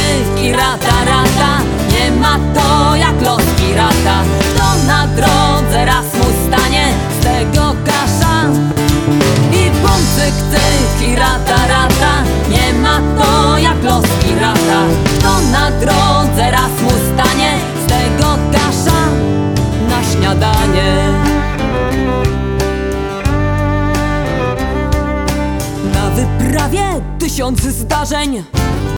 ktych i rata, rata. Nie ma to jak loski rata. Kto na drodze raz mu stanie z tego kasza. I bumcyk tych i rata, rata. Nie ma to jak loski rata. Kto na drodze raz mu stanie z tego kasza na śniadanie. Na wyprawie 1000 zdarzeń